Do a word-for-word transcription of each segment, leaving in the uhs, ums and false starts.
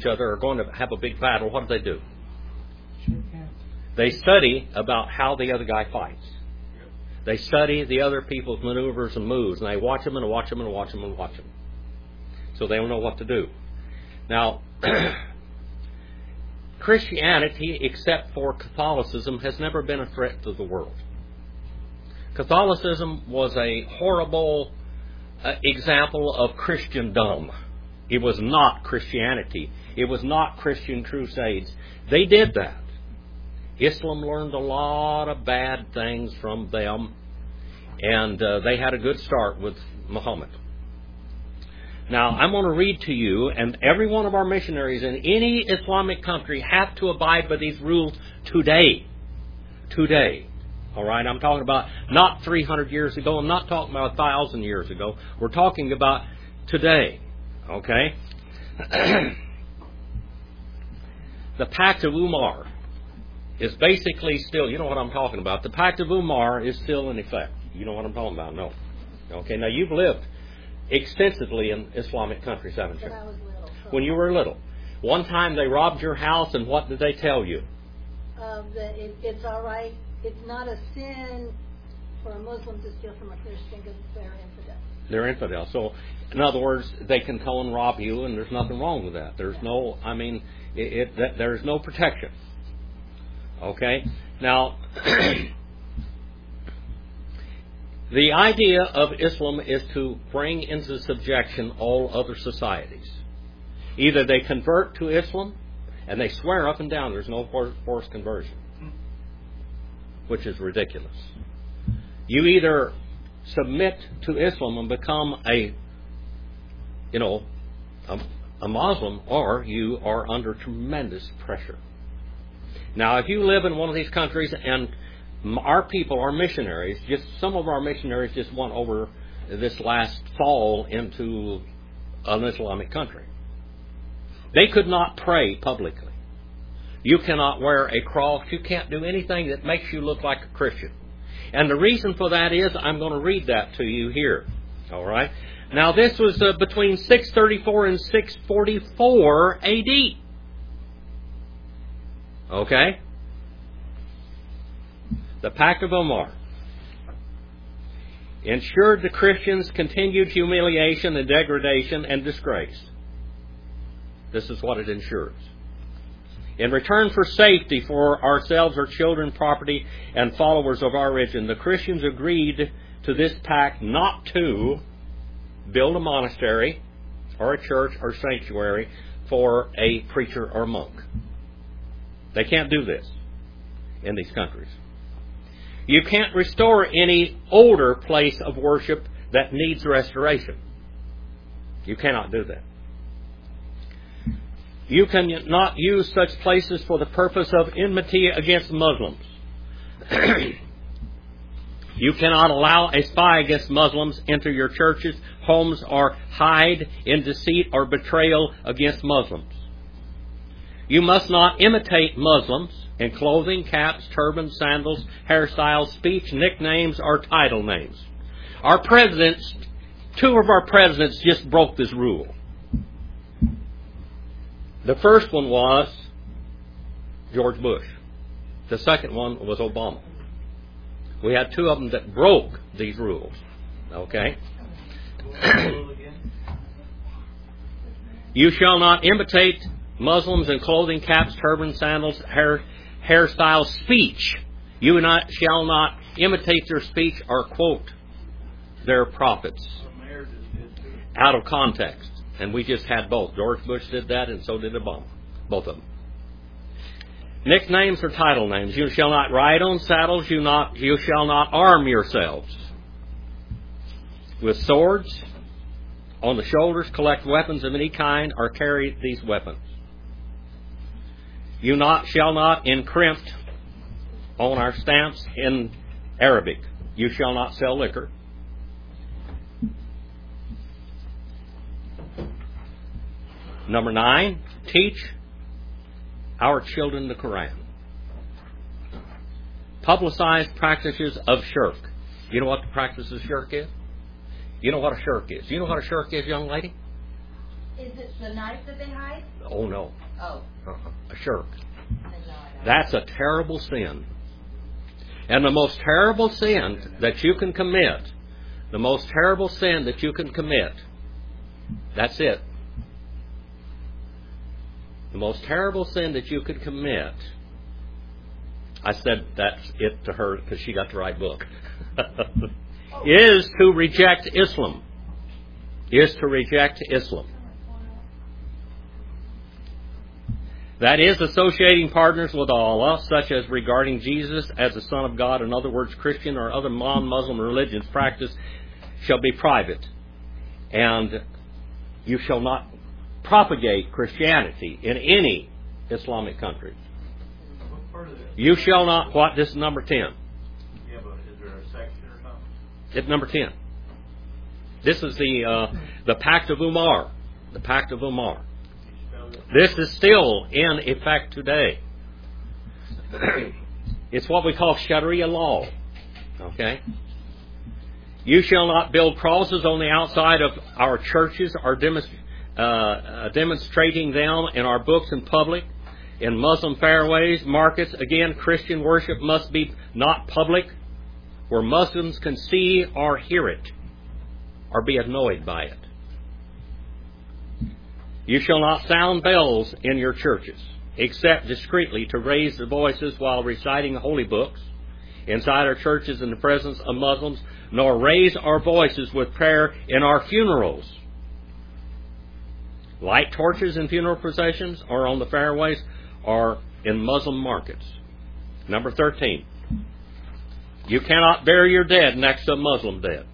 each other or going to have a big battle, what do they do? They study about how the other guy fights. They study the other people's maneuvers and moves, and they watch them and watch them and watch them and watch them. So they don't know what to do. Now, Christianity, except for Catholicism, has never been a threat to the world. Catholicism was a horrible uh, example of Christendom. It was not Christianity. It was not Christian crusades. They did that. Islam learned a lot of bad things from them, and uh, they had a good start with Muhammad. Now, I'm going to read to you, and every one of our missionaries in any Islamic country have to abide by these rules today. Today. All right? I'm talking about not three hundred years ago. I'm not talking about one thousand years ago. We're talking about today. Okay? The Pact of Umar is basically still, you know what I'm talking about. The Pact of Umar is still in effect. You know what I'm talking about? No. Okay, now you've lived extensively in Islamic countries, haven't you? When I was little. So when you were little. One time they robbed your house, and what did they tell you? Um, that it, it's all right. It's not a sin for a Muslim to steal from a Christian because they're infidels. They're infidels. So, in other words, they can come and rob you, and there's nothing wrong with that. There's no, I mean, it, it, that, there's no protection. Okay? Now, the idea of Islam is to bring into subjection all other societies. Either they convert to Islam, and they swear up and down there's no forced conversion, which is ridiculous. You either submit to Islam and become a, you know, a, a Muslim, or you are under tremendous pressure. Now, if you live in one of these countries, and our people, our missionaries, just some of our missionaries just went over this last fall into an Islamic country. They could not pray publicly. You cannot wear a cross. You can't do anything that makes you look like a Christian. And the reason for that is, I'm going to read that to you here. All right? Now, this was uh, between six thirty-four and six forty-four A D. Okay? The Pact of Umar ensured the Christians continued humiliation and degradation and disgrace. This is what it ensures. In return for safety for ourselves, our children, property, and followers of our religion, the Christians agreed to this pact not to build a monastery or a church or sanctuary for a preacher or monk. They can't do this in these countries. You can't restore any older place of worship that needs restoration. You cannot do that. You cannot use such places for the purpose of enmity against Muslims. You cannot allow a spy against Muslims enter your churches, homes, or hide in deceit or betrayal against Muslims. You must not imitate Muslims in clothing, caps, turbans, sandals, hairstyles, speech, nicknames, or title names. Our presidents, two of our presidents just broke this rule. The first one was George Bush. The second one was Obama. We had two of them that broke these rules. Okay? You shall not imitate Muslims in clothing, caps, turbans, sandals, hair, hairstyles, speech. You not, shall not imitate their speech or quote their prophets out of context. And we just had both. George Bush did that, and so did Obama. Both of them. Nicknames or title names. You shall not ride on saddles. You not. You shall not arm yourselves with swords on the shoulders, collect weapons of any kind, or carry these weapons. You not shall not encrimp on our stamps in Arabic. You shall not sell liquor. Number nine, teach our children the Quran. Publicize practices of shirk. You know what the practice of shirk is? You know what a shirk is? You know what a shirk is, young lady? Is it the knife that they hide? Oh, no. Oh. Uh-uh. A shirk. Then no, I don't. That's a terrible sin. And the most terrible sin that you can commit, the most terrible sin that you can commit, that's it. The most terrible sin that you could commit, I said that's it to her because she got the right book, is to reject Islam. Is to reject Islam. That is, associating partners with Allah, such as regarding Jesus as the Son of God, in other words, Christian or other non-Muslim religions practice, shall be private. And you shall not propagate Christianity in any Islamic country. What part of that? You shall not, what? This is number ten. Yeah, but is there a section or something? It's number ten. This is the uh, the Pact of Umar. The Pact of Umar. This is still in effect today. It's what we call Sharia law. Okay? You shall not build crosses on the outside of our churches or demonst- uh, uh, demonstrating them in our books in public, in Muslim fairways, markets. Again, Christian worship must be not public, where Muslims can see or hear it, or be annoyed by it. You shall not sound bells in your churches, except discreetly to raise the voices while reciting holy books inside our churches in the presence of Muslims, nor raise our voices with prayer in our funerals. Light torches in funeral processions or on the fairways or in Muslim markets. Number thirteen. You cannot bury your dead next to a Muslim dead.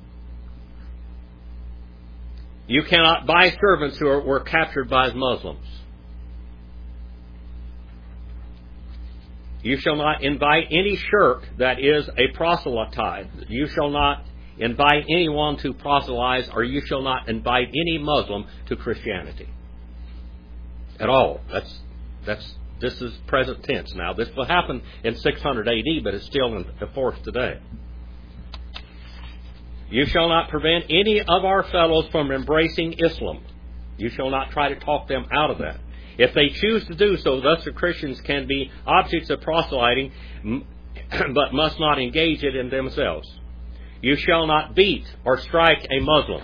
You cannot buy servants who are, were captured by Muslims. You shall not invite any shirk that is a proselyte. You shall not invite anyone to proselytize, or you shall not invite any Muslim to Christianity. At all. That's that's this is present tense now. This will happen in six hundred A D, but it's still in force today. You shall not prevent any of our fellows from embracing Islam. You shall not try to talk them out of that. If they choose to do so, thus the Christians can be objects of proselyting, but must not engage it in themselves. You shall not beat or strike a Muslim.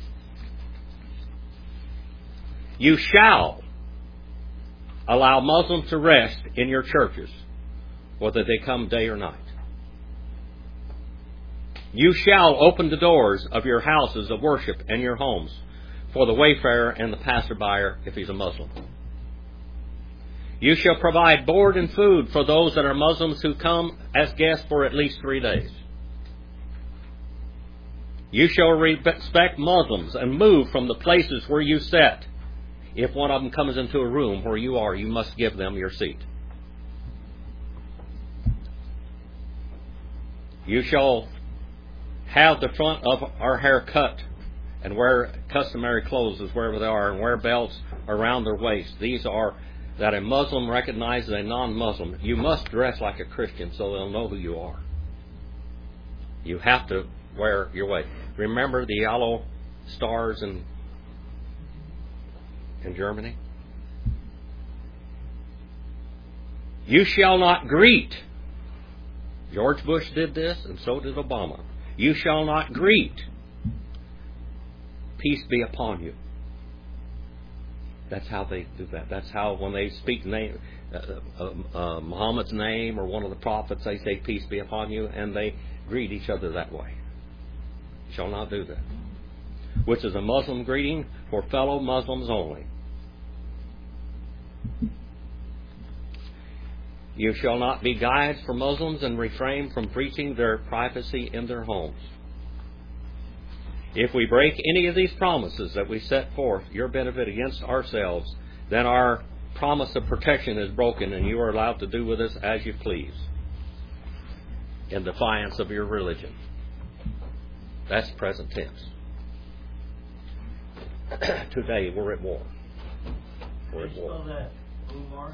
You shall allow Muslims to rest in your churches, whether they come day or night. You shall open the doors of your houses of worship and your homes for the wayfarer and the passerby if he's a Muslim. You shall provide board and food for those that are Muslims who come as guests for at least three days. You shall respect Muslims and move from the places where you sit. If one of them comes into a room where you are, you must give them your seat. You shall have the front of our hair cut and wear customary clothes as wherever they are, and wear belts around their waist. These are that a Muslim recognizes a non-Muslim. You must dress like a Christian so they'll know who you are. You have to wear your way. Remember the yellow stars in, in Germany? You shall not greet. George Bush did this, and so did Obama. You shall not greet. Peace be upon you. That's how they do that. That's how when they speak name, uh, uh, uh, Muhammad's name or one of the prophets, they say peace be upon you, and they greet each other that way. You shall not do that. Which is a Muslim greeting for fellow Muslims only. You shall not be guides for Muslims and refrain from preaching their privacy in their homes. If we break any of these promises that we set forth, your benefit against ourselves, then our promise of protection is broken and you are allowed to do with us as you please in defiance of your religion. That's present tense. Today we're at war. We're at war. That Umar?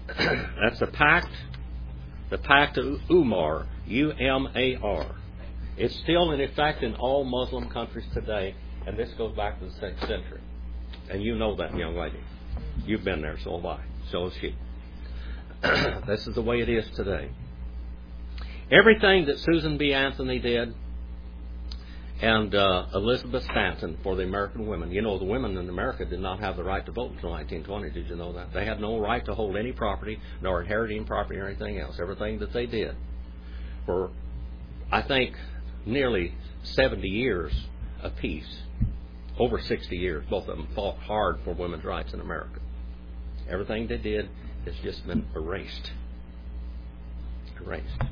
That's the pact, the pact of Umar, U M A R. It's still in effect in all Muslim countries today, and this goes back to the sixth century. And you know that, young lady. You've been there, so have I. So has she. This is the way it is today. Everything that Susan B. Anthony did and uh, Elizabeth Stanton for the American women. You know, the women in America did not have the right to vote until nineteen twenty. Did you know that? They had no right to hold any property, nor inheriting property or anything else. Everything that they did for, I think, nearly seventy years apiece, over sixty years, both of them fought hard for women's rights in America. Everything they did has just been erased. Erased.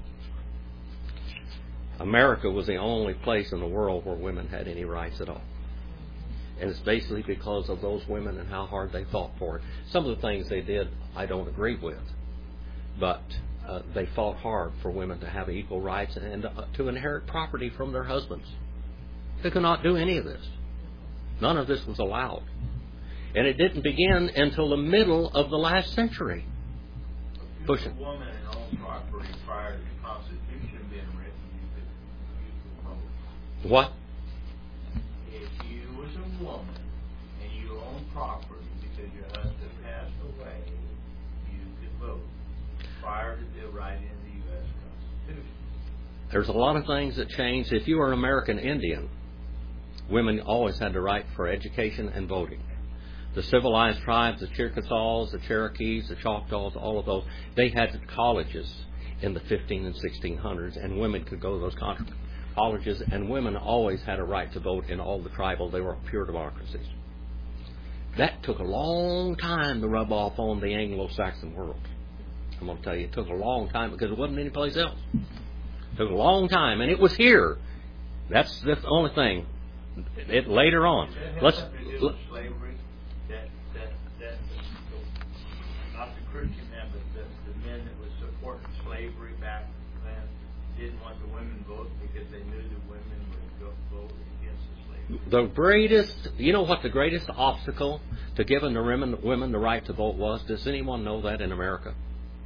America was the only place in the world where women had any rights at all. And it's basically because of those women and how hard they fought for it. Some of the things they did I don't agree with. But uh, they fought hard for women to have equal rights and, and uh, to inherit property from their husbands. They could not do any of this. None of this was allowed. And it didn't begin until the middle of the last century. Push it. A woman and own property prior to the Constitution being written, you could, you could vote. What? If you was a woman and you owned property because your husband passed away, you could vote prior to the writing of the U S Constitution. There's a lot of things that changed. If you were an American Indian, women always had the right for education and voting. The civilized tribes, the Chickasaws, the Cherokees, the Choctaws, all of those, they had colleges in the fifteen and sixteen hundreds, and women could go to those colleges, and women always had a right to vote in all the tribal, they were pure democracies. That took a long time to rub off on the Anglo-Saxon world. I'm going to tell you, it took a long time because it wasn't anyplace else. It took a long time, and it was here. That's the only thing. It later on. Does that have Let's. something to do with slavery? That, that, that, the, not the Christian men, but the, the men that was supporting slavery back then didn't want the women vote because they knew the women would go vote against the slavery. The greatest, you know what the greatest obstacle to giving the women, women the right to vote was? Does anyone know that in America?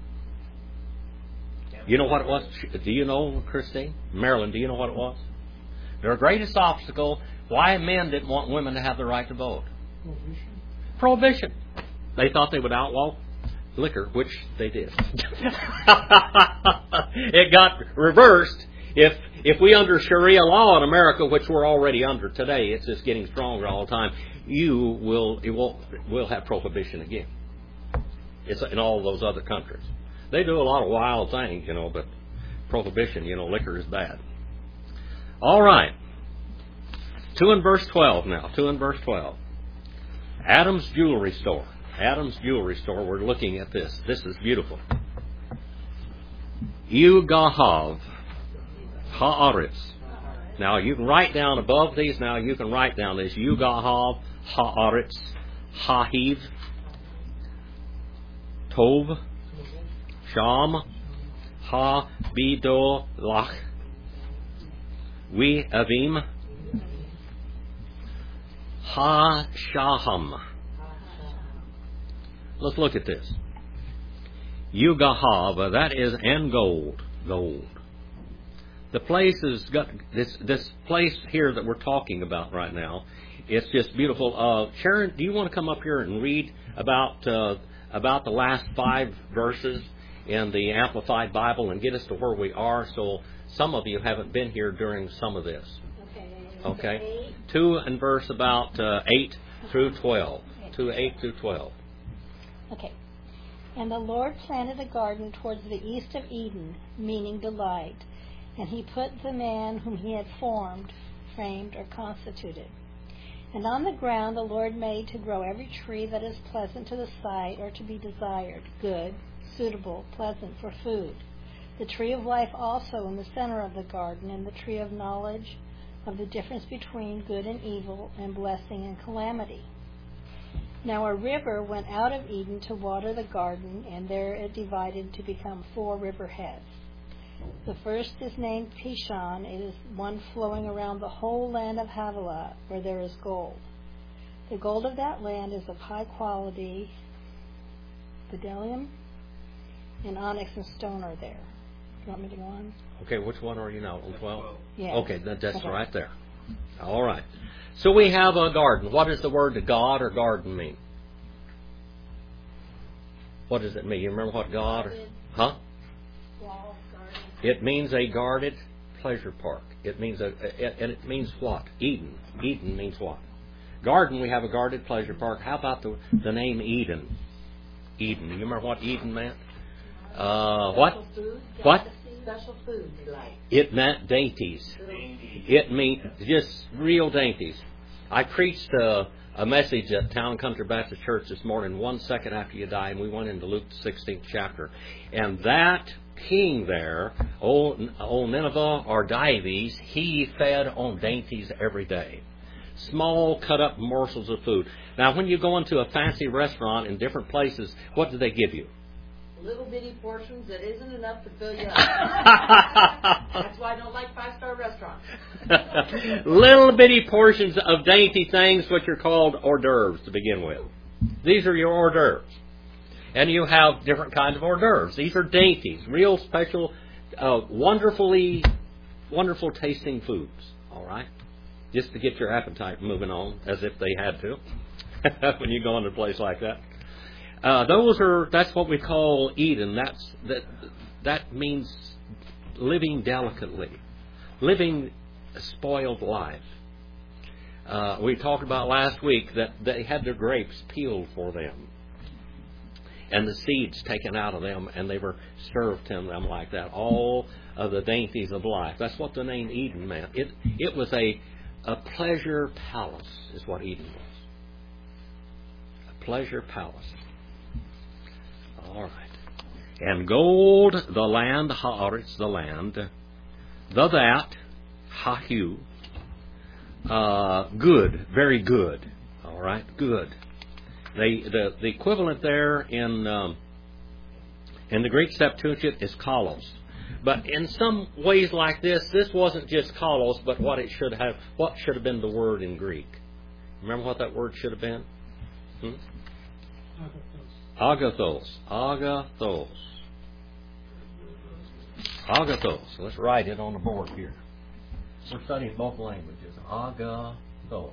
You know what it was? Do you know, Christine? Marilyn, do you know what it was? The greatest obstacle why men didn't want women to have the right to vote. Prohibition. Prohibition. They thought they would outlaw liquor, which they did. It got reversed. If if we under Sharia law in America, which we're already under today, it's just getting stronger all the time. You will it will will have prohibition again. It's in all those other countries. They do a lot of wild things, you know, but prohibition, you know, liquor is bad. All right. Two in verse twelve now. Two in verse twelve. Adam's jewelry store. Adam's jewelry store. We're looking at this. This is beautiful. Yugahav Haaretz. Now you can write down above these. Now you can write down this. Yugahav Haaretz Hahiv Tov Sham Ha Bido Lach We Avim Ha Shaham. Let's look at this. Yugahav, that is, and gold. Gold. The place has got this this place here that we're talking about right now. It's just beautiful. Uh, Sharon, do you want to come up here and read about uh, about the last five verses in the Amplified Bible and get us to where we are? So some of you haven't been here during some of this. Okay. Okay. Two and verse about uh, eight through twelve. Two eight through twelve. Okay. And the Lord planted a garden towards the east of Eden, meaning delight, and he put the man whom he had formed, framed, or constituted. And on the ground the Lord made to grow every tree that is pleasant to the sight or to be desired, good, suitable, pleasant for food. The tree of life also in the center of the garden, and the tree of knowledge of the difference between good and evil, and blessing and calamity. Now a river went out of Eden to water the garden, and there it divided to become four river heads. The first is named Pishon. It is one flowing around the whole land of Havilah, where there is gold. The gold of that land is of high quality. Bdellium and onyx and stone are there. Do you want me to go on? Okay, which one are you now? On twelve? Yes. Okay, that, that's Okay. right there. All right. So we have a garden. What does the word God or garden mean? What does it mean? You remember what God or... Huh? Wall, garden. It means a guarded pleasure park. It means a, a and it means what? Eden. Eden means what? Garden, we have a guarded pleasure park. How about the the name Eden? Eden. You remember what Eden meant? Uh, what? Special food? What? Special food you like. It meant dainties. It meant just real dainties. I preached a, a message at Town Country Baptist Church this morning, one second after you died, and we went into Luke the sixteenth chapter. And that king there, old, old Nineveh or Dives, he fed on dainties every day. Small cut up morsels of food. Now when you go into a fancy restaurant in different places, what do they give you? Little bitty portions that isn't enough to fill you up. That's why I don't like five-star restaurants. Little bitty portions of dainty things which are called hors d'oeuvres to begin with. These are your hors d'oeuvres. And you have different kinds of hors d'oeuvres. These are dainties, real special, uh, wonderfully, wonderful tasting foods. All right? Just to get your appetite moving on, as if they had to, when you go into a place like that. Uh, those are, that's what we call Eden. That's, that, that means living delicately, living a spoiled life. Uh, we talked about last week that they had their grapes peeled for them and the seeds taken out of them, and they were served to them like that. All of the dainties of life. That's what the name Eden meant. It, it was a, a pleasure palace is what Eden was. A pleasure palace. All right. And gold, the land, haaretz, the land, the that, hahu, uh, good, very good. All right, good. They, the the equivalent there in um, in the Greek Septuagint is kalos. But in some ways like this, this wasn't just kalos, but what it should have, what should have been the word in Greek. Remember what that word should have been? Hmm? Agathos. Agathos. Agathos. Let's write it on the board here. We're studying both languages. Agathos.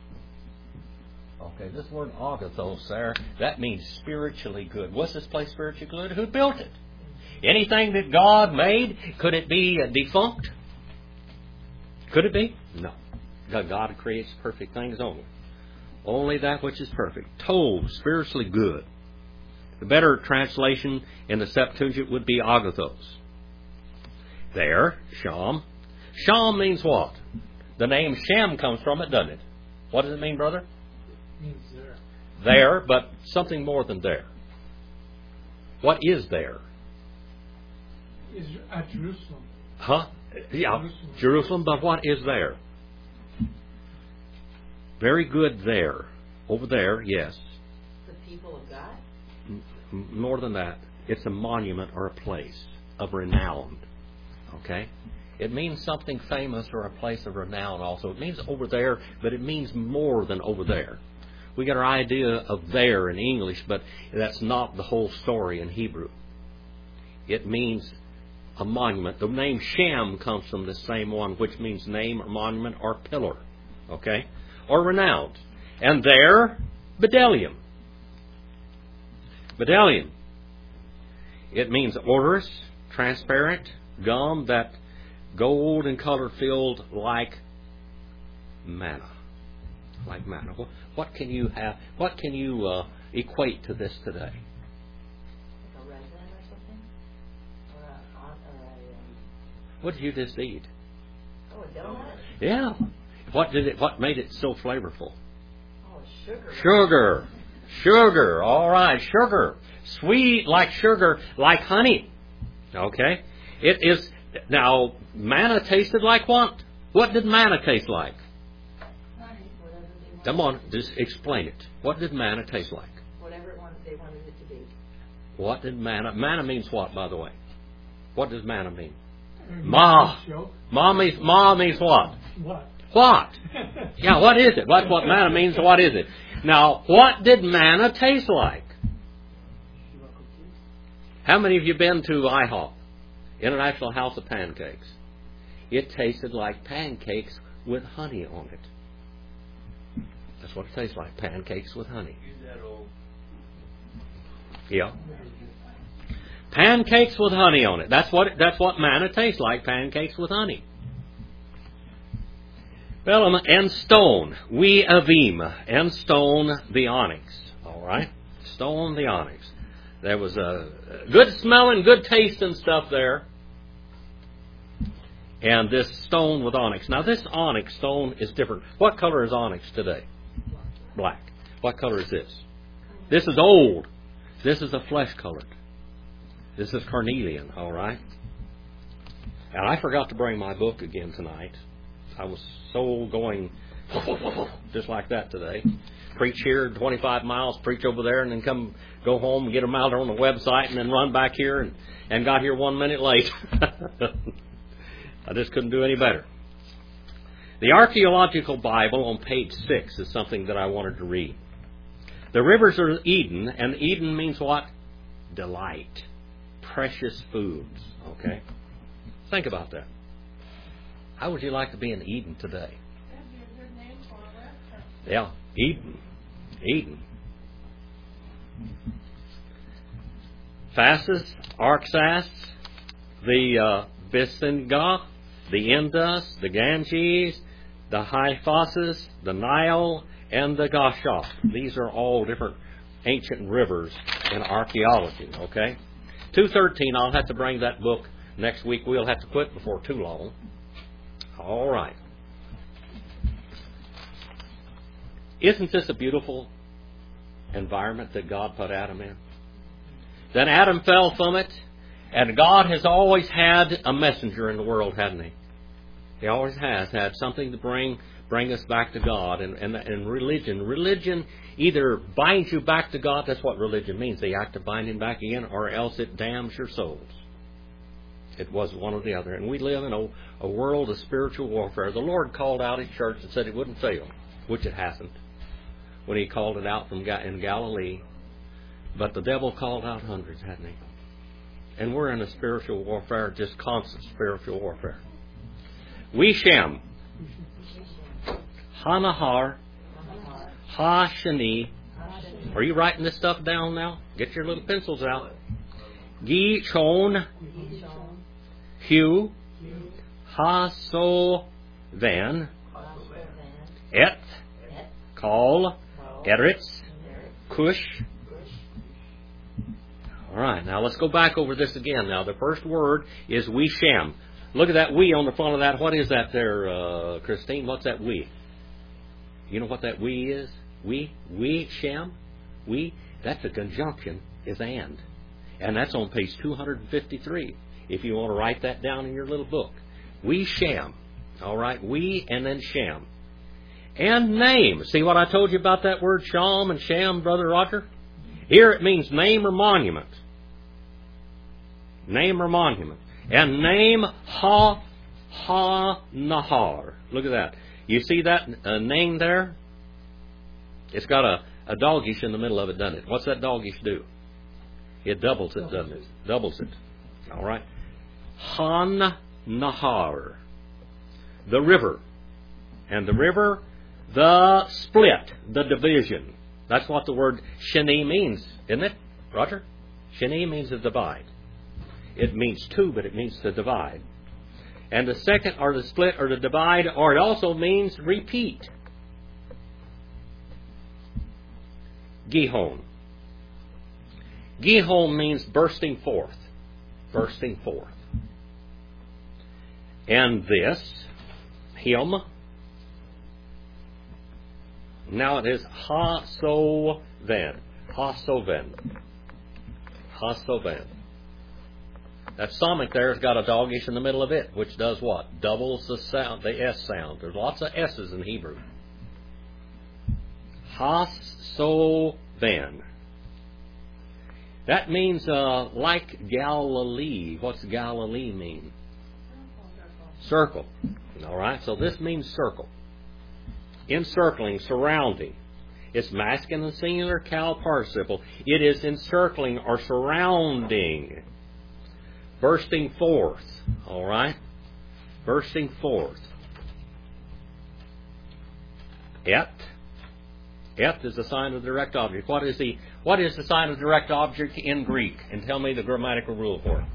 Okay, this word agathos there, that means spiritually good. Was this place spiritually good? Who built it? Anything that God made, could it be defunct? Could it be? No. God creates perfect things only. Only that which is perfect. Tov, spiritually good. The better translation in the Septuagint would be agathos. There, Sham. Sham means what? The name Shem comes from it, doesn't it? What does it mean, brother? It means there. There, but something more than there. What is there? Is at Jerusalem. Huh? Yeah, Jerusalem. Jerusalem, but what is there? Very good there. Over there, yes. The people of God? M- more than that. It's a monument or a place of renown. Okay? It means something famous or a place of renown also. It means over there, but it means more than over there. We get our idea of there in English, but that's not the whole story in Hebrew. It means a monument. The name Shem comes from the same one, which means name or monument or pillar. Okay? Or renowned. And there, Bdellium. Bdellium. It means odorous, transparent, gum that gold in color filled like manna. Like manna. What, what can you have? What can you uh, equate to this today? Like a resin or something? Or a, or a um, What did you just eat? oh, a donut? Yeah. What did it? What made it so flavorful? Oh, sugar. Sugar. Sugar. All right, sugar. Sweet like sugar, like honey. Okay. It is now manna tasted like what? What did manna taste like? Whatever they wanted. Come on, just explain it. What did manna taste like? Whatever it wanted, they wanted it to be. What did manna? Manna means what, by the way? What does manna mean? Uh, Ma. Show. Ma means ma means what? What? What? Yeah, what is it? That's what manna means. What is it? Now, what did manna taste like? How many of you been to IHOP International House of Pancakes. It tasted like pancakes with honey on it. That's what it tastes like, pancakes with honey. Use that old. Yeah. Pancakes with honey on it. That's what that's what manna tastes like, pancakes with honey. Well, um, and stone, we avim, and stone the onyx. All right, stone the onyx. There was a good smelling, good tasting stuff there. And this stone with onyx. Now, this onyx stone is different. What color is onyx today? Black. What color is this? This is old. This is a flesh colored. This is carnelian, all right? And I forgot to bring my book again tonight. I was so going just like that today. Preach here twenty-five miles, preach over there, and then come go home and get them out on the website, and then run back here and, and got here one minute late. I just couldn't do any better. The Archaeological Bible on page six is something that I wanted to read. The rivers are Eden, and Eden means what? Delight. Precious foods. Okay? Think about that. How would you like to be in Eden today? That'd be a good name for a restaurant. Yeah, Eden. Eden. Phasis, Arxas, the uh, Bisinga, the Indus, the Ganges, the Hyphasis, the Nile, and the Gashaf. These are all different ancient rivers in archaeology, okay? two thirteen, I'll have to bring that book next week. We'll have to quit before too long. All right. Isn't this a beautiful environment that God put Adam in? Then Adam fell from it, and God has always had a messenger in the world, hasn't He? He always has had something to bring bring us back to God. And, and, and religion, religion either binds you back to God, that's what religion means, the act of binding back again, or else it damns your souls. It was one or the other. And we live in a, a world of spiritual warfare. The Lord called out His church and said it wouldn't fail, which it hasn't, when He called it out from in Galilee. But the devil called out hundreds, hadn't he? And we're in a spiritual warfare, just constant spiritual warfare. We Shem, Hanahar, Ha-Shani. Are you writing this stuff down now? Get your little pencils out. Gi-Chon, Hu, Ha-So-Van, Et, Kal, Eretz, Cush. All right, now let's go back over this again. Now, the first word is we Shem. Look at that we on the front of that. What is that there, uh, Christine? What's that we? You know what that we is? We, we Shem, we. That's a conjunction. Is and, and that's on page two fifty-three. If you want to write that down in your little book, we Shem. All right, we and then Shem. And name. See what I told you about that word Sham and Shem, Brother Roger? Here it means name or monument. Name or monument. And name Ha Ha Nahar. Look at that. You see that uh, name there? It's got a, a doggish in the middle of it, doesn't it? What's that doggish do? It doubles it, doesn't it? Doubles it. All right. Han Nahar. The river. And the river, the split, the division. That's what the word Shani means, isn't it, Roger? Shani means to divide. It means two, but it means to divide. And the second, or the split, or the divide, or it also means repeat. Gihon. Gihon means bursting forth. Bursting forth. And this, him, now it is Ha-So-Ven. Ha-So-Ven. Ha-So-Ven. That stomach there has got a doggish in the middle of it, which does what? Doubles the sound, the S sound. There's lots of S's in Hebrew. Ha-So-Ven. That means uh, like Galilee. What's Galilee mean? Circle. All right, so this means circle. Encircling, surrounding. It's masculine singular cal participle. It is encircling or surrounding. bursting forth. All right? Bursting forth. Et. Et is the sign of the direct object. What is the what is the sign of the direct object in Greek? And tell me the grammatical rule for it.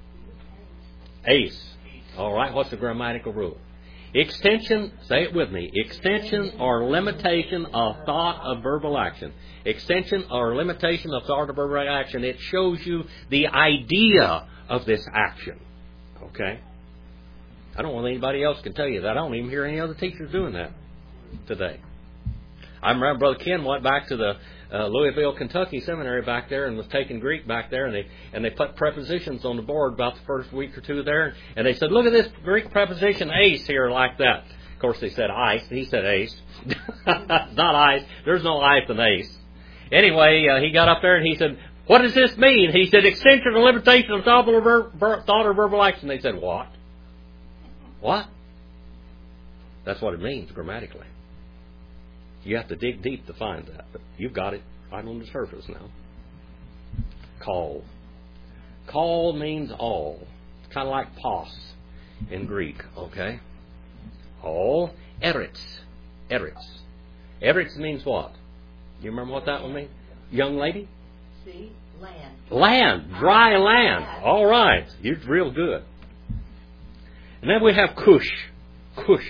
Ace. All right. What's the grammatical rule? Extension, say it with me, extension or limitation of thought of verbal action. Extension or limitation of thought of verbal action. It shows you the idea of this action. Okay? I don't want anybody else can tell you that. I don't even hear any other teachers doing that today. I remember Brother Ken went back to the uh, Louisville, Kentucky seminary back there and was taking Greek back there, and they and they put prepositions on the board about the first week or two there, and they said, look at this Greek preposition ace here like that. Of course, they said ice. He said ace. Not ice. There's no ice in ace. Anyway, uh, he got up there and he said, what does this mean? He said, extension or limitation of thought or, ver- ver- thought or verbal action. They said, what? What? That's what it means grammatically. You have to dig deep to find that, but you've got it right on the surface now. Call. Call means all. It's kind of like pos in Greek, okay? All. Eretz. Eretz. Eretz means what? You remember what that one means? Young lady? See? Land. Land. Dry land. All right. You're real good. And then we have Cush. Cush.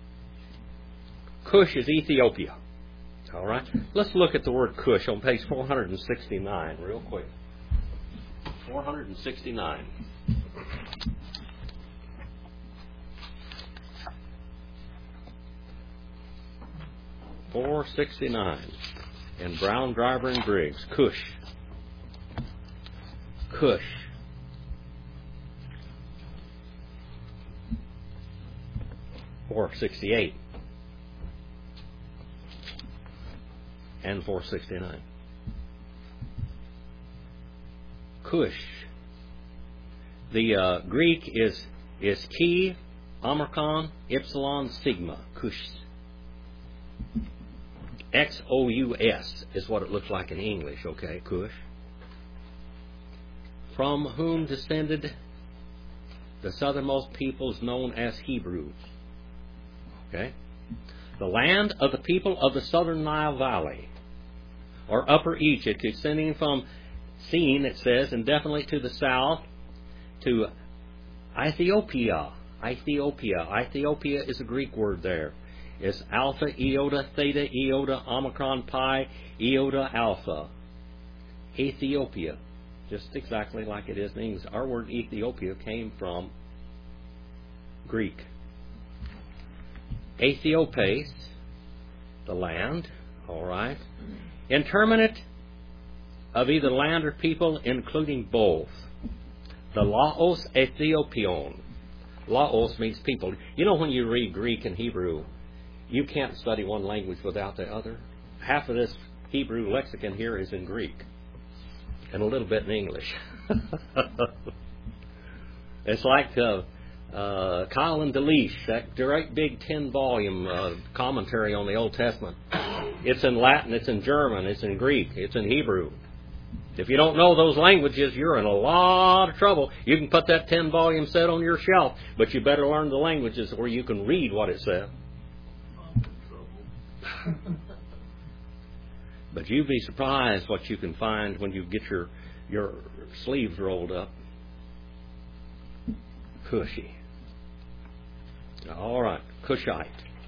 Cush is Ethiopia. All right. Let's look at the word Cush on page four hundred sixty-nine real quick. four hundred sixty-nine. four sixty-nine. In Brown, Driver, and Briggs. Cush. Cush. four sixty-eight. And four sixty-nine. Cush. The uh, Greek is is chi, omicron, epsilon, sigma. Cush. X O U S is what it looks like in English, okay? Cush. From whom descended the southernmost peoples known as Hebrews. Okay? The land of the people of the southern Nile Valley, or Upper Egypt, extending from Sin, it says, indefinitely to the south, to Ethiopia. Ethiopia. Ethiopia is a Greek word there. It's alpha, iota, theta, iota, omicron, pi, iota, alpha. Ethiopia. Just exactly like it is in English. Our word Ethiopia came from Greek. Ethiopes, the land, all right. Interminate of either land or people, including both. The Laos Ethiopion. Laos means people. You know, when you read Greek and Hebrew, you can't study one language without the other. Half of this Hebrew lexicon here is in Greek, and a little bit in English. It's like uh, uh, Kyle and Delish, that great big ten-volume uh, commentary on the Old Testament. It's in Latin, it's in German, it's in Greek, it's in Hebrew. If you don't know those languages, you're in a lot of trouble. You can put that ten-volume set on your shelf, but you better learn the languages where you can read what it says. But you'd be surprised what you can find when you get your your sleeves rolled up. Cushy. All right, Cushite.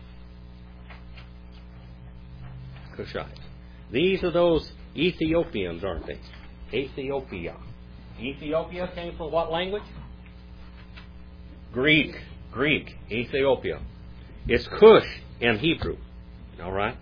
Cushite. These are those Ethiopians, aren't they? Ethiopia. Ethiopia came from what language? Greek. Greek. Ethiopia. It's Cush in Hebrew. All right.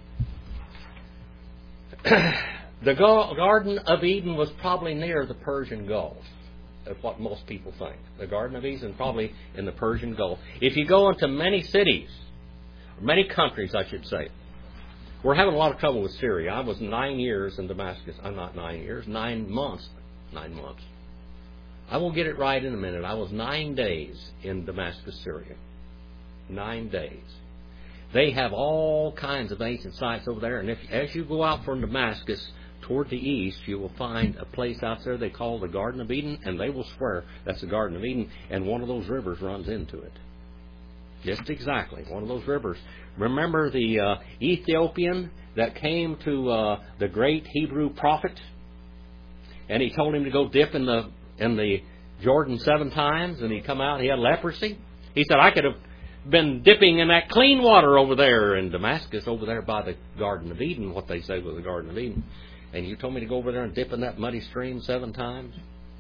The Garden of Eden was probably near the Persian Gulf. That's what most people think. The Garden of Eden probably in the Persian Gulf. If you go into many cities, many countries, I should say, we're having a lot of trouble with Syria. I was nine years in Damascus. I'm not nine years, nine months. Nine months. I will get it right in a minute. I was nine days in Damascus, Syria. Nine days. They have all kinds of ancient sites over there, and if, as you go out from Damascus toward the east, you will find a place out there they call the Garden of Eden, and they will swear that's the Garden of Eden, and one of those rivers runs into it. Just exactly, one of those rivers. Remember the uh, Ethiopian that came to uh, the great Hebrew prophet, and he told him to go dip in the in the Jordan seven times, and he come out, he had leprosy. He said, I could have been dipping in that clean water over there in Damascus, over there by the Garden of Eden, what they say was the Garden of Eden. And you told me to go over there and dip in that muddy stream seven times?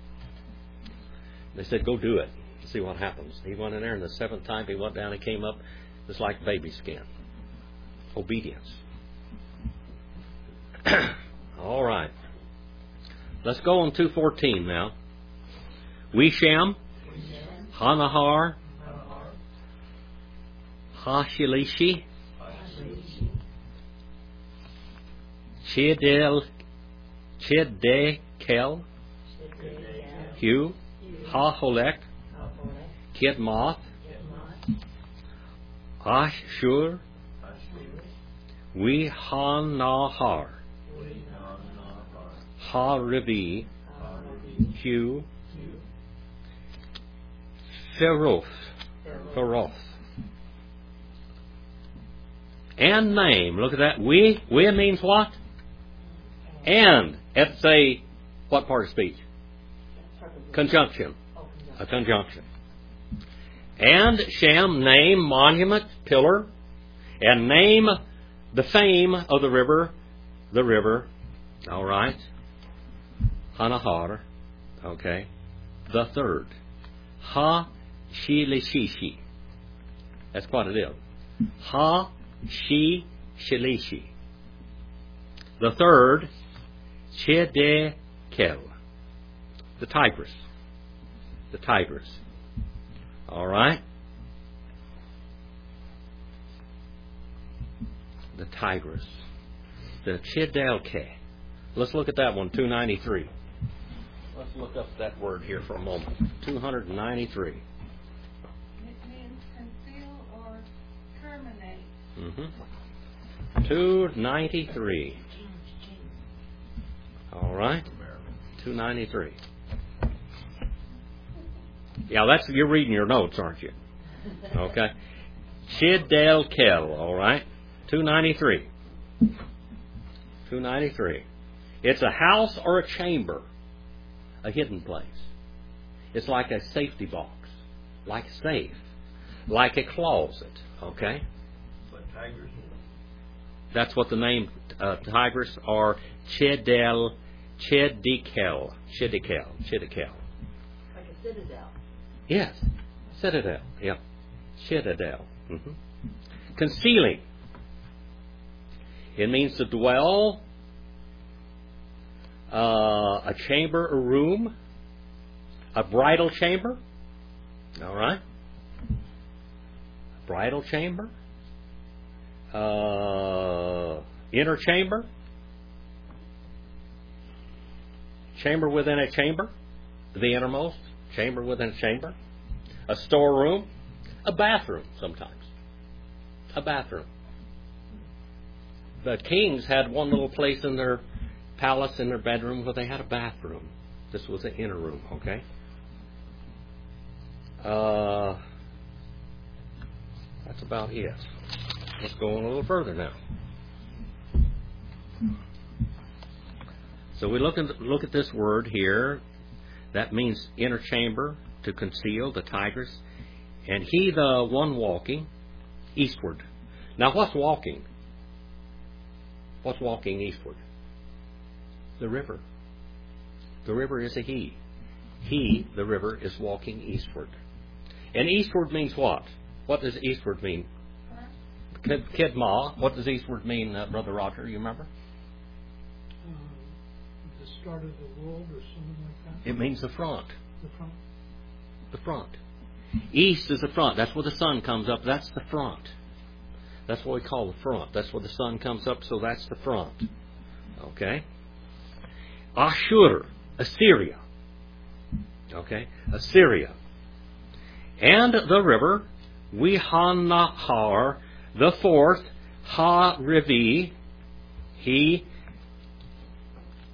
They said, go do it. See what happens. He went in there, and the seventh time he went down, he came up just like baby skin. Obedience. All right. Let's go on two fourteen now. Weshem, Hanahar, Hashilishi, Chidel, Chidekel, Hu, Haholek, Kidmoth, Ashur, Wehanahar, Harivi, Hu, Feroth, Feroth. And name. Look at that. We. We means what? And. It's a, what part of speech? Conjunction. A conjunction. And Shem, name, monument, pillar. And name the fame of the river. The river. All right. Hanahar. Okay. The third. Ha Shilishishi. That's what it is. Ha Shi Shilishi. The third, Chidekel. The Tigris. The Tigris. All right. The Tigris. The Chidelke. Let's look at that one, two ninety-three. Let's look up that word here for a moment. two ninety-three. It means conceal or terminate. Mm-hmm. two ninety-three. All right. two ninety-three. Yeah, that's, you're reading your notes, aren't you? Okay. Chidelkel, all right. two ninety-three. two ninety-three. It's a house or a chamber, a hidden place. It's like a safety box, like a safe, like a closet, okay? But tigers. That's what the name uh, tigris or Chidel, Chidikel, Chidikel, Chidikel. Like a citadel. Yes, citadel, yeah, citadel. Mm-hmm. Concealing. It means to dwell, uh, a chamber, a room, a bridal chamber. All right, bridal chamber, uh, inner chamber, chamber within a chamber, the innermost chamber within a chamber, a storeroom, a bathroom. Sometimes, a bathroom. The kings had one little place in their palace, in their bedroom, where they had a bathroom. This was an inner room, okay? Uh, that's about it. Let's go on a little further now. So we look at, look at this word here. That means inner chamber, to conceal, the tigris. And he, the one walking, eastward. Now what's walking? What's walking eastward? The river. The river is a he. He, the river, is walking eastward. And eastward means what? What does eastward mean? Kid, Kidma. What does eastward mean, uh, Brother Roger? You remember? Um, the start of the world or something like that? It means the front. The front? The front. East is the front. That's where the sun comes up. That's the front. That's what we call the front. That's where the sun comes up, so that's the front. Okay? Ashur, Assyria. Okay? Assyria. And the river, Wehanahar, the fourth, Ha-Rivi, he,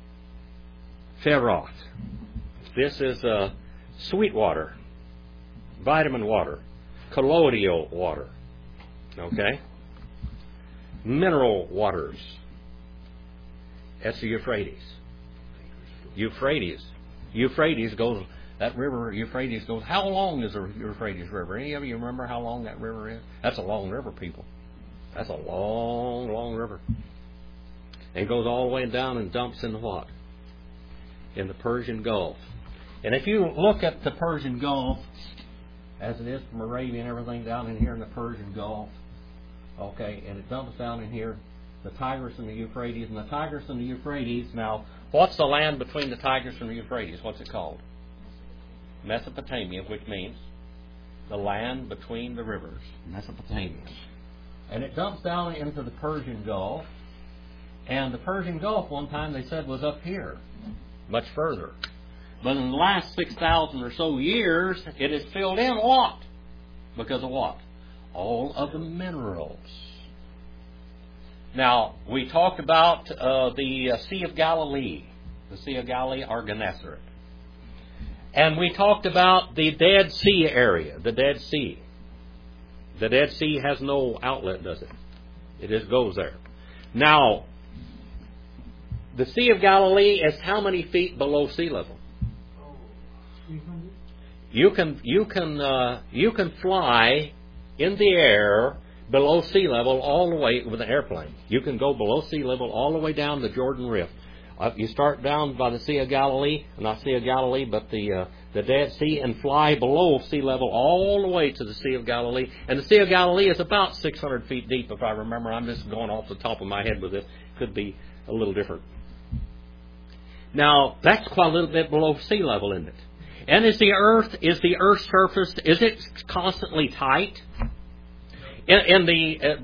Feroth. This is uh, sweet water, vitamin water, colloidal water. Okay? Mineral waters. That's the Euphrates. Euphrates. Euphrates goes, that river Euphrates goes, how long is the Euphrates River? Any of you remember how long that river is? That's a long river, people. That's a long, long river. And it goes all the way down and dumps in the what? In the Persian Gulf. And if you look at the Persian Gulf, as it is from Arabia and everything down in here in the Persian Gulf, okay, and it dumps down in here, the Tigris and the Euphrates, and the Tigris and the Euphrates. Now, what's the land between the Tigris and the Euphrates? What's it called? Mesopotamia, which means the land between the rivers, Mesopotamia. And it dumps down into the Persian Gulf, and the Persian Gulf, one time they said, was up here, much further. But in the last six thousand or so years, it has filled in a lot. Because of what? All of the minerals. Now, we talked about uh, the uh, Sea of Galilee, the Sea of Galilee or Gennesaret. And we talked about the Dead Sea area, the Dead Sea. The Dead Sea has no outlet, does it? It just goes there. Now, the Sea of Galilee is how many feet below sea level? You can you can uh, you can fly in the air below sea level all the way with an airplane. You can go below sea level all the way down the Jordan Rift. Uh, you start down by the Sea of Galilee, not Sea of Galilee, but the uh, the Dead Sea, and fly below sea level all the way to the Sea of Galilee. And the Sea of Galilee is about six hundred feet deep, if I remember. I'm just going off the top of my head with this. Could be a little different. Now, that's quite a little bit below sea level, isn't it? And is the earth, is the earth's surface, is it constantly tight? In, in the, uh,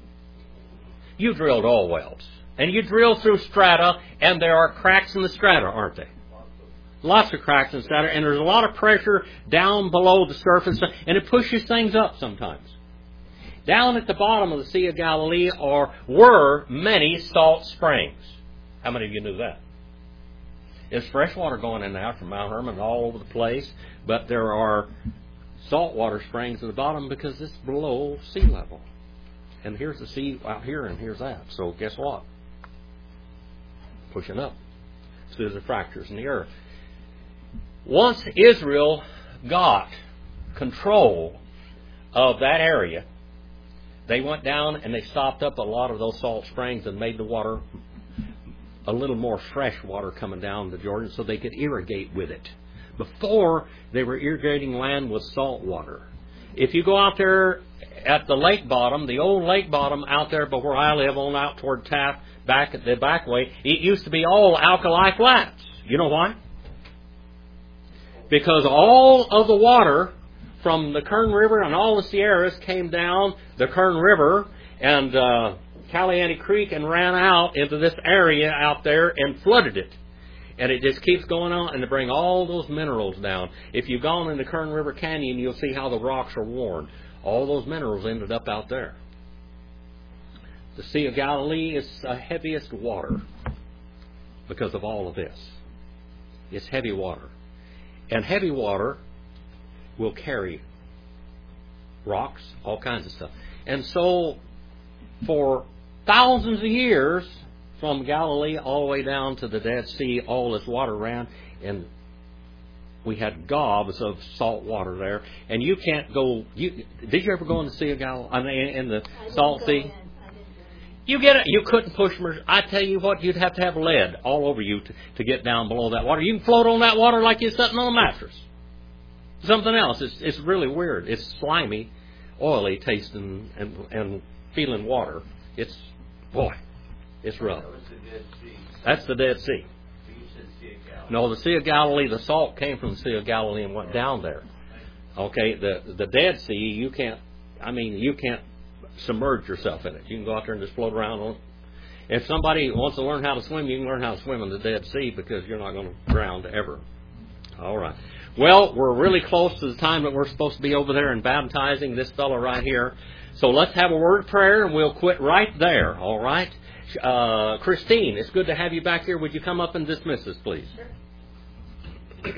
you drilled oil wells, and you drill through strata, and there are cracks in the strata, aren't there? Lots of cracks in the strata, and there's a lot of pressure down below the surface, and it pushes things up sometimes. Down at the bottom of the Sea of Galilee are were many salt springs. How many of you knew that? There's fresh water going in now from Mount Hermon all over the place, but there are saltwater springs at the bottom because it's below sea level. And here's the sea out here, and here's that. So guess what? Pushing up. So there's the fractures in the earth. Once Israel got control of that area, they went down and they stopped up a lot of those salt springs and made the water a little more fresh water coming down the Jordan so they could irrigate with it. Before, they were irrigating land with salt water. If you go out there at the lake bottom, the old lake bottom out there but where I live on out toward Taft, back at the back way, it used to be all alkali flats. You know why? Because all of the water from the Kern River and all the Sierras came down the Kern River and uh, Caliente Creek and ran out into this area out there and flooded it. And it just keeps going on, and to bring all those minerals down. If you've gone in the Kern River Canyon, you'll see how the rocks are worn. All those minerals ended up out there. The Sea of Galilee is the heaviest water because of all of this. It's heavy water. And heavy water will carry rocks, all kinds of stuff. And so, for thousands of years, from Galilee all the way down to the Dead Sea, all this water ran, and we had gobs of salt water there. And you can't go. You, did you ever go in the Sea of Galilee? I mean, in the Salt Sea? You get it. You couldn't push. I tell you what, you'd have to have lead all over you to, to get down below that water. You can float on that water like you're sitting on a mattress. Something else. It's it's really weird. It's slimy, oily tasting and and feeling water. It's boy. It's rough. That's the Dead Sea. No, the Sea of Galilee, the salt came from the Sea of Galilee and went down there. Okay, the the Dead Sea, you can't, I mean, you can't submerge yourself in it. You can go out there and just float around on it. If somebody wants to learn how to swim, you can learn how to swim in the Dead Sea because you're not going to drown ever. All right. Well, we're really close to the time that we're supposed to be over there and baptizing this fellow right here. So let's have a word of prayer and we'll quit right there, all right? Uh, Christine, it's good to have you back here. Would you come up and dismiss us, please? Sure.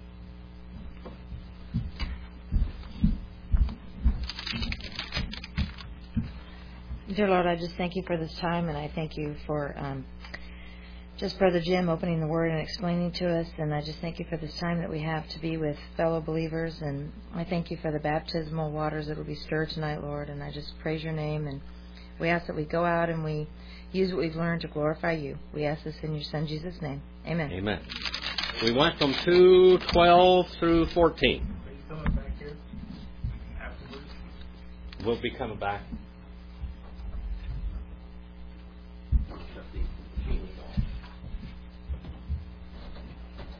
Dear Lord, I just thank you for this time, and I thank you for um, just Brother Jim opening the Word and explaining to us, and I just thank you for this time that we have to be with fellow believers, and I thank you for the baptismal waters that will be stirred tonight, Lord, and I just praise your name, and we ask that we go out and we use what we've learned to glorify you. We ask this in your Son, Jesus' name. Amen. Amen. We went from two twelve through fourteen. Are you coming back here afterwards? We'll be coming back.